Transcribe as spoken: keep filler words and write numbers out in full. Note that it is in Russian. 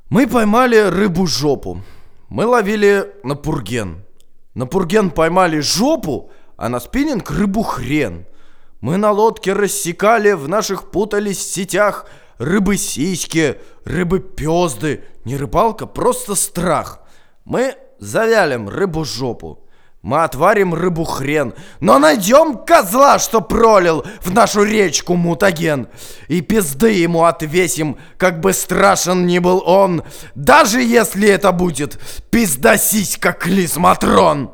Мы поймали рыбу-жопу. Мы ловили на пурген. На пурген поймали жопу, а на спиннинг рыбу-хрен. Мы на лодке рассекали, в наших путались сетях рыбы-сиськи, рыбы-пёзды. Не рыбалка, просто страх. Мы завялим рыбу-жопу. Мы отварим рыбу-хрен, но найдем козла, что пролил в нашу речку мутаген. И пизды ему отвесим, как бы страшен ни был он, даже если это будет пиздосиська Клизматрон.